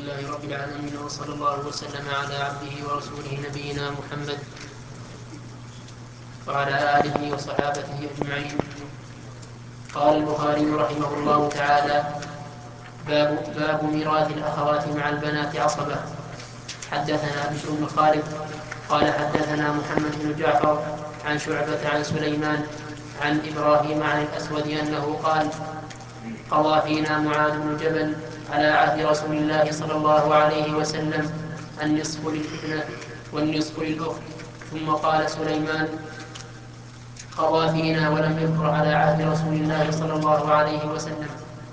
لله رب العالمين، وصلى الله وسلم على عبده ورسوله نبينا محمد وعلى آله وصحابته أجمعين. قال البخاري رحمه الله تعالى: باب ميراث الأخوات مع البنات عصبة. حدثنا بشر بن خالد قال حدثنا محمد بن جعفر عن شعبة عن سليمان عن إبراهيم عن الأسود أنه قال: قضى فينا معاذ بن جبل على عهد رسول الله صلى الله عليه وسلم النصف للابنة والنصف للأخت. ثم قال سليمان: قضى فينا ولم يذكر على عهد رسول الله صلى الله عليه وسلم.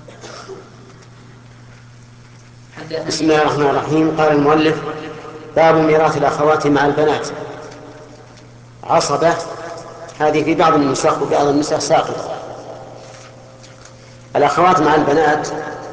بسم الله الرحمن الرحيم. قال المؤلف: باب ميراث الأخوات مع البنات عصبة. هذه في بعض النسخ وبعض النسخ ساقطة. الأخوات مع البنات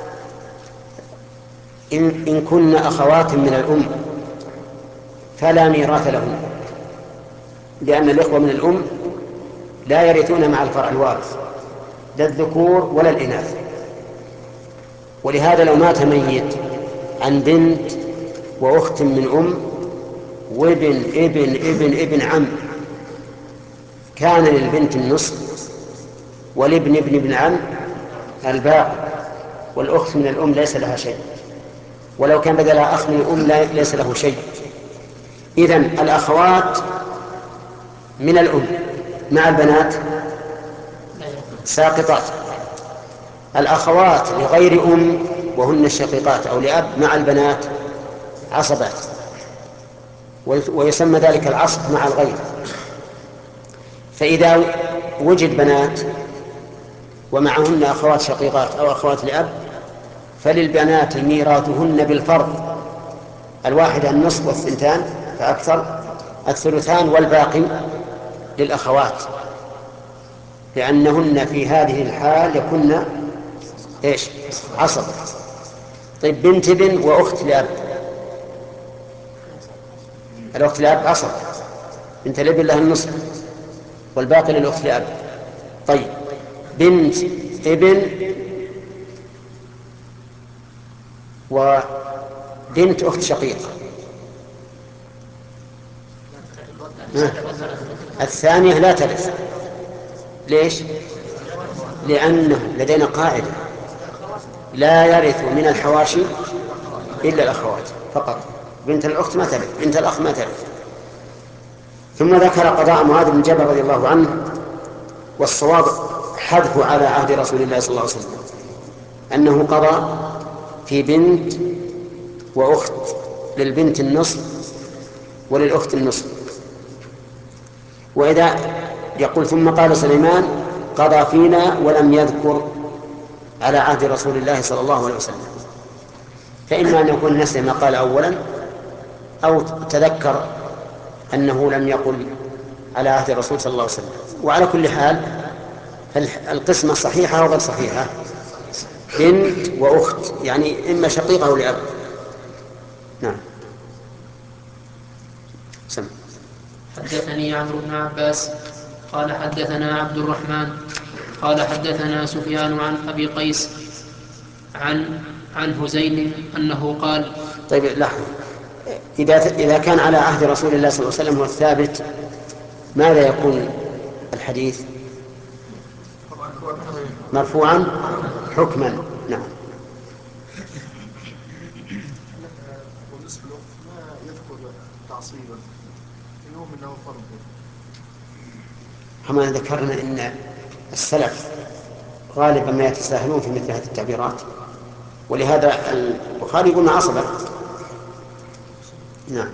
إن كن أخوات من الأم فلا ميراث لهن، لأن الإخوة من الأم لا يرثون مع الفرع الوارث لا الذكور ولا الإناث. ولهذا لو مات ميت عن بنت وأخت من أم وابن ابن ابن ابن عم، كان للبنت النصف والابن ابن ابن عم الباقي، والأخت من الأم ليس لها شيء، ولو كان بدلها أخ من الأم ليس له شيء. إذن الأخوات من الأم مع البنات ساقطات. الأخوات لغير أم وهن الشقيقات أو لأب مع البنات عصبات، ويسمى ذلك العصب مع الغير. فإذا وجد بنات ومعهن أخوات شقيقات أو أخوات لأب فللبنات ميراثهن بالفرض، الواحدة النصف والثنتان فأكثر الثلثان، والباقي للأخوات، لأنهن في هذه الحال يكن عصب. طيب بنت ابن وأخت لأب، الأخت لأب عصب، بنت الابن لها النصف والباقي للأخت لأب. طيب بنت ابن وبنت أخت شقيقة، الثانية لا ترث. ليش؟ لأنه لدينا قاعدة: لا يرث من الحواشي إلا الأخوات فقط. بنت الأخت ما ترث، بنت الأخ ما ترث. ثم ذكر قضاء معاذ بن جبل رضي الله عنه، والصواب حذفه على عهد رسول الله صلى الله عليه وسلم، أنه قضى في بنت وأخت، للبنت النصف وللأخت النصف. وإذا يقول ثم قال سليمان: قضى فينا ولم يذكر على عهد رسول الله صلى الله عليه وسلم، فإما أن يكون نسي ما قال أولا، أو تذكر أنه لم يقل على عهد الرسول صلى الله عليه وسلم. وعلى كل حال القسمة صحيحة وغير صحيحة، بنت وأخت يعني إما شقيقة أو لأب. نعم. سمع. حدثني عمرو بن عباس قال حدثنا عبد الرحمن قال حدثنا سفيان عن أبي قيس عن هزيل أنه قال: طيب لحظة، إذا كان على عهد رسول الله صلى الله عليه وسلم هو الثابت، ماذا يكون الحديث؟ مرفوعا حكما. نعم. ونصف الوقت ما يذكر تعصيبا يوم انه فرض. كما ذكرنا ان السلف غالبا ما يتساهلون في مثل هذه التعبيرات، ولهذا البخاري يقول عصبة. نعم.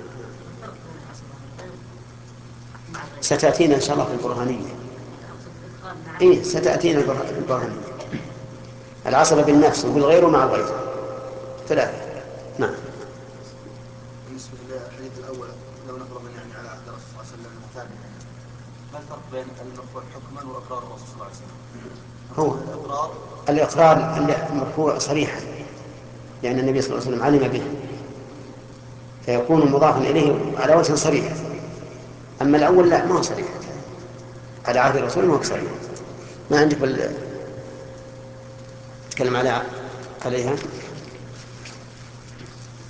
ستأتينا إن شاء الله في البرهانية. إيه ستأتينا في البرهانية. العصبة بالنفس وبالغير ومع الغير ثلاثة. نعم. بالنسبه للحديث الاول لو نفرض يعني على عهد الرسول صلى الله عليه وسلم ثابت، ما الفرق بين المرفوع حكما واقرار الرسول صلى الله عليه وسلم؟ هو الإقرار المرفوع صريحا لأن النبي صلى الله عليه وسلم علم به، فيكون مضافا إليه على وجه صريح. أما الأول لا، ما هو صريح، على عهد الرسول ما هو صريح. ما عندك تتكلم عليها.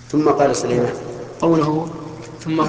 ثم قال سليمان. قوله ثم